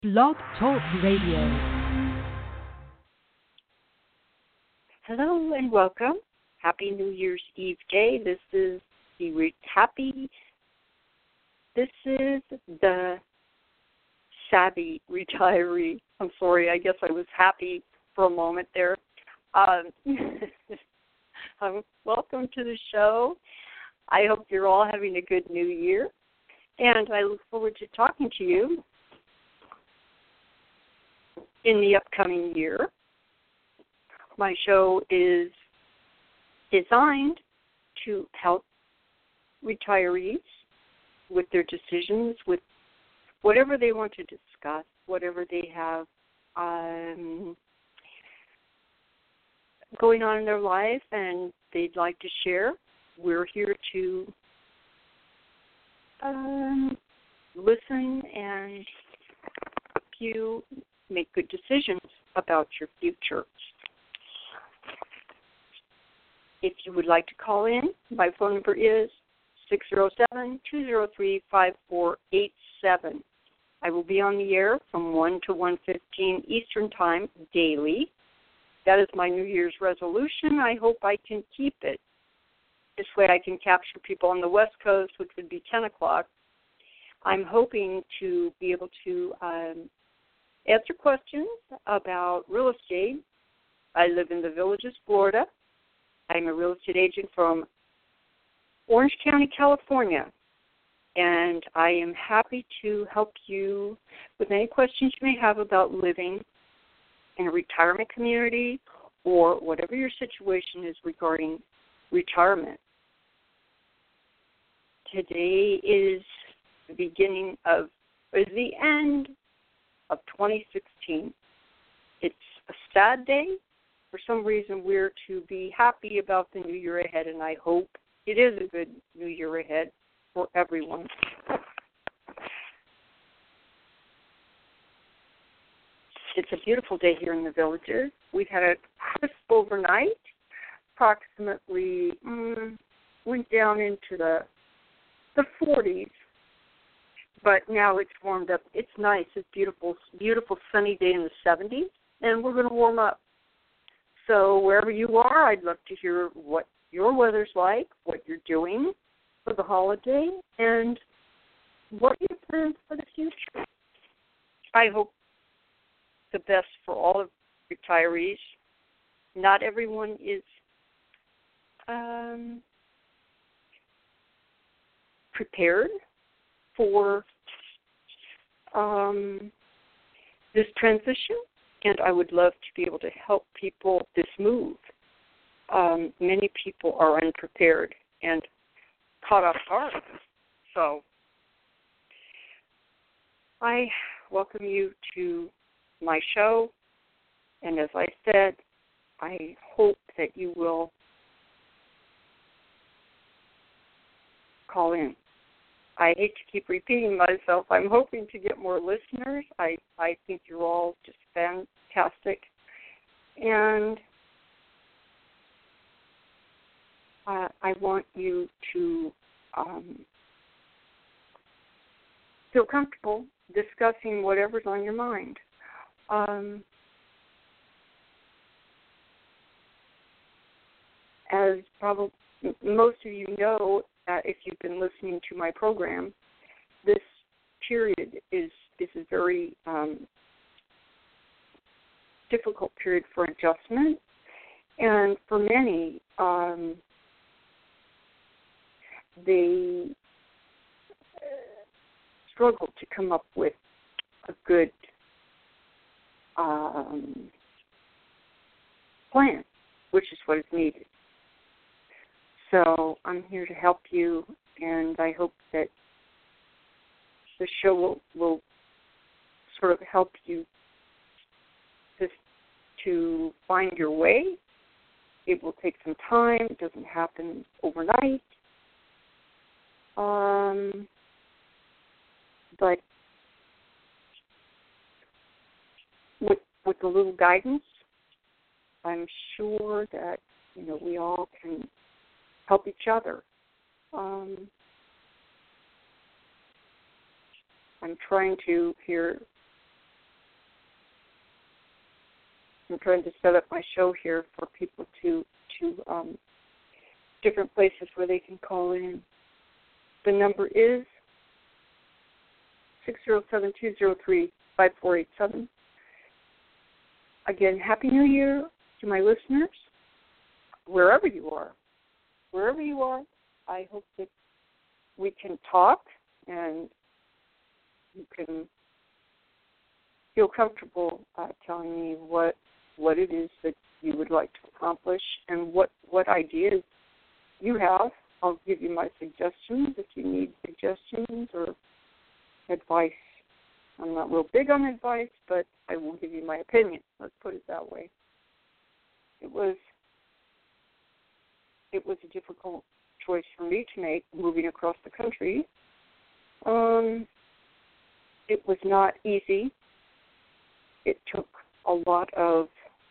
Blog Talk Radio. Hello and welcome. Happy New Year's Eve day. This is the Savvy Retiree. I'm sorry, I guess I was happy for a moment there. Welcome to the show. I hope you're all having a good new year, and I look forward to talking to you in the upcoming year. My show is designed to help retirees with their decisions, with whatever they want to discuss, whatever they have going on in their life and they'd like to share. We're here to listen and help you make good decisions about your future. If you would like to call in, my phone number is 607-203-5487. I will be on the air from 1 to 1:15 Eastern Time daily. That is my New Year's resolution. I hope I can keep it. This way I can capture people on the West Coast, which would be 10 o'clock. I'm hoping to be able to answer questions about real estate. I live in the Villages, Florida. I'm a real estate agent from Orange County, California, and I am happy to help you with any questions you may have about living in a retirement community or whatever your situation is regarding retirement. Today is the end of 2016. It's a sad day. For some reason, we're to be happy about the new year ahead, and I hope it is a good new year ahead for everyone. It's a beautiful day here in the Villages. We've had a crisp overnight, approximately went down into the 40s, but now it's warmed up. It's nice. It's beautiful, beautiful sunny day in the 70s, and we're going to warm up. So wherever you are, I'd love to hear what your weather's like, what you're doing for the holiday, and what your plans for the future. I hope the best for all of retirees. Not everyone is prepared for this transition, and I would love to be able to help people this move. Many people are unprepared and caught off guard. So I welcome you to my show, and as I said, I hope that you will call in. I hate to keep repeating myself. I'm hoping to get more listeners. I think you're all just fantastic. And I want you to feel comfortable discussing whatever's on your mind. As probably most of you know, if you've been listening to my program, this period is a very difficult period for adjustment, and for many, they struggle to come up with a good plan, which is what is needed. So I'm here to help you, and I hope that the show will sort of help you to find your way. It will take some time. It doesn't happen overnight. But with a little guidance, I'm sure that we all can help each other. I'm trying to here I'm trying to set up my show here for people to different places where they can call in. The number is 607-203-5487. Again, Happy New Year to my listeners, wherever you are. Wherever you are, I hope that we can talk and you can feel comfortable telling me what it is that you would like to accomplish and what ideas you have. I'll give you my suggestions if you need suggestions or advice. I'm not real big on advice, but I will give you my opinion. Let's put it that way. It was a difficult choice for me to make, moving across the country. It was not easy. It took a lot of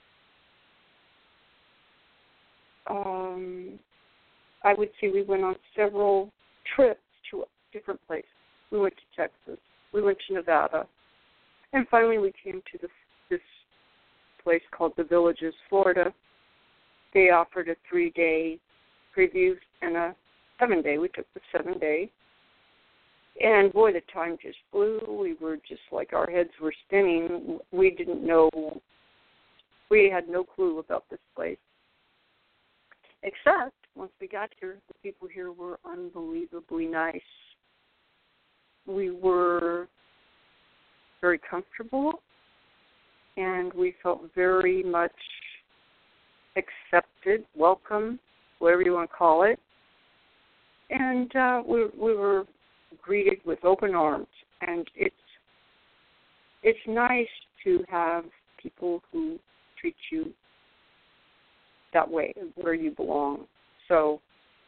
I would say we went on several trips to different places. We went to Texas. We went to Nevada. And finally we came to this place called The Villages, Florida. They offered a 3-day preview and a 7-day. We took the 7-day. And, boy, the time just flew. We were just like our heads were spinning. We didn't know. We had no clue about this place. Except, once we got here, the people here were unbelievably nice. We were very comfortable, and we felt very much accepted, welcome, whatever you want to call it. And we were greeted with open arms, and it's nice to have people who treat you that way, where you belong. So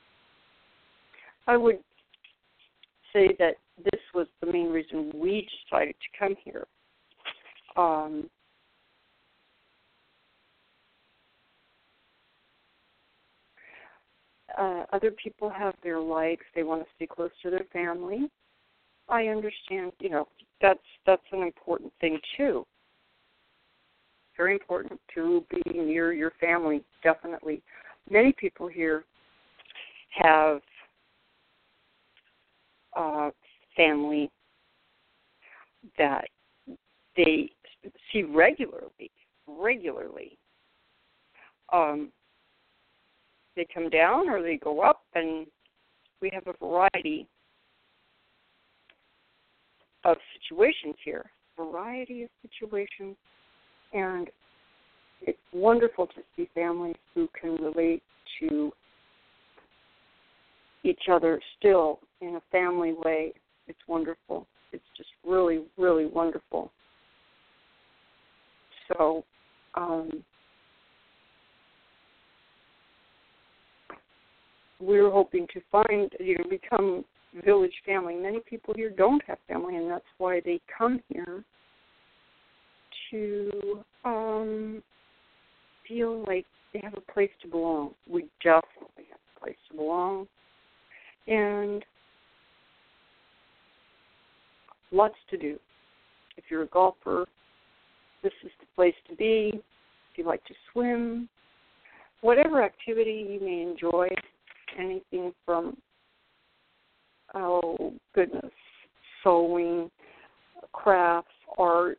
I would say that this was the main reason we decided to come here. Other people have their lives. They want to stay close to their family. I understand, that's an important thing, too. Very important to be near your family, definitely. Many people here have family that they see regularly. They come down or they go up, and we have a variety of situations here. And it's wonderful to see families who can relate to each other still in a family way. It's wonderful. It's just really, really wonderful. So, we're hoping to find, become village family. Many people here don't have family, and that's why they come here to feel like they have a place to belong. We definitely have a place to belong. And lots to do. If you're a golfer, this is the place to be. If you like to swim, whatever activity you may enjoy, anything from, sewing, crafts, art.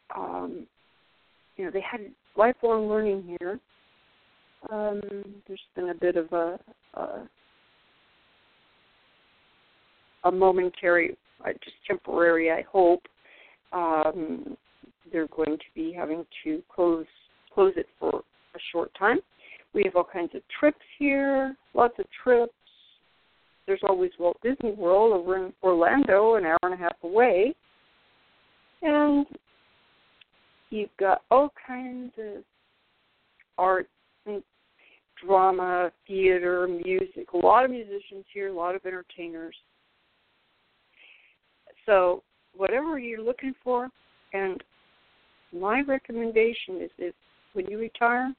They had lifelong learning here. There's been a bit of a momentary, just temporary, I hope. They're going to be having to close it for a short time. We have all kinds of trips here, lots of trips. There's always Walt Disney World over in Orlando, an hour and a half away. And you've got all kinds of art and drama, theater, music, a lot of musicians here, a lot of entertainers. So whatever you're looking for, and my recommendation is that when you retire,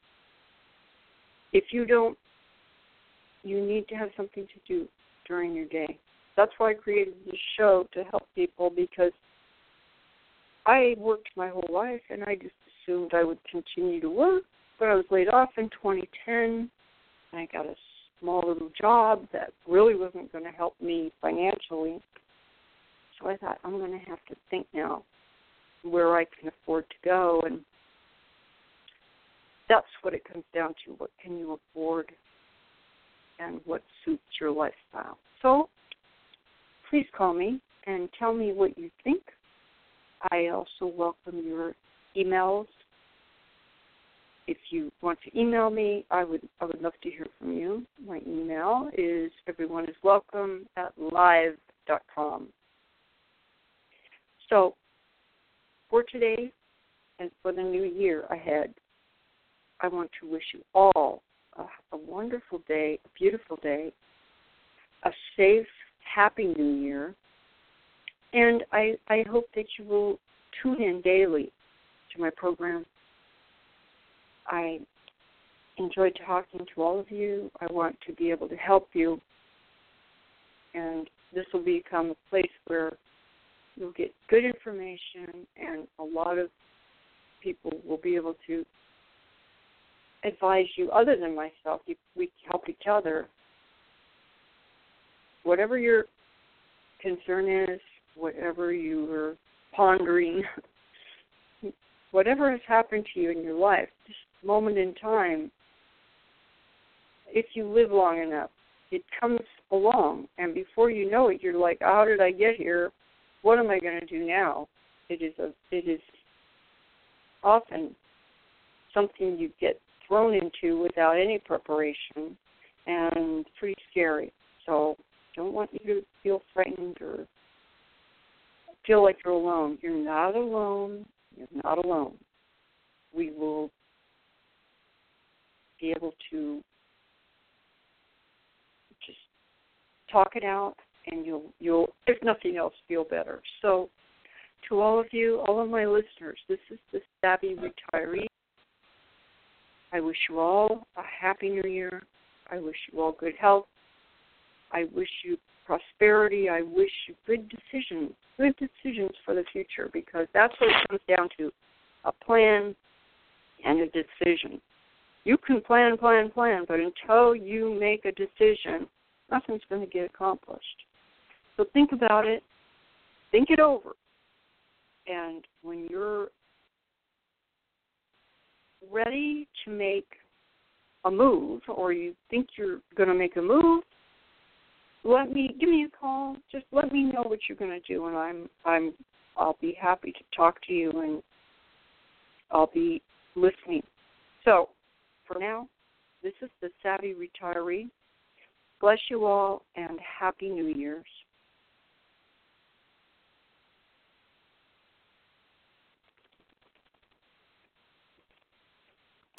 if you don't, you need to have something to do during your day. That's why I created this show, to help people, because I worked my whole life and I just assumed I would continue to work, but I was laid off in 2010. I got a small little job that really wasn't going to help me financially. So I thought, I'm going to have to think now where I can afford to go, and that's what it comes down to. What can you afford and what suits your lifestyle? So please call me and tell me what you think. I also welcome your emails. If you want to email me, I would love to hear from you. My email is everyoneiswelcome@live.com. So for today and for the new year ahead, I want to wish you all a wonderful day, a beautiful day, a safe, happy new year, and I hope that you will tune in daily to my program. I enjoyed talking to all of you. I want to be able to help you, and this will become a place where you'll get good information, and a lot of people will be able to advise you other than myself. We help each other. Whatever your concern is, whatever you are pondering, whatever has happened to you in your life, this moment in time, if you live long enough, it comes along, and before you know it, you're like, how did I get here? What am I going to do now? It is often something you get thrown into without any preparation, and pretty scary. So don't want you to feel frightened or feel like you're alone. You're not alone. You're not alone. We will be able to just talk it out, and you'll if nothing else, feel better. So to all of you, all of my listeners, this is the Savvy Retiree. I wish you all a happy new year. I wish you all good health. I wish you prosperity. I wish you good decisions for the future, because that's what it comes down to, a plan and a decision. You can plan, but until you make a decision, nothing's going to get accomplished. So think about it. Think it over. And when you're ready to make a move, or you think you're going to make a move, give me a call. Just let me know what you're going to do, and I'll be happy to talk to you, and I'll be listening. So for now, this is the Savvy Retiree. Bless you all, and Happy New Year's.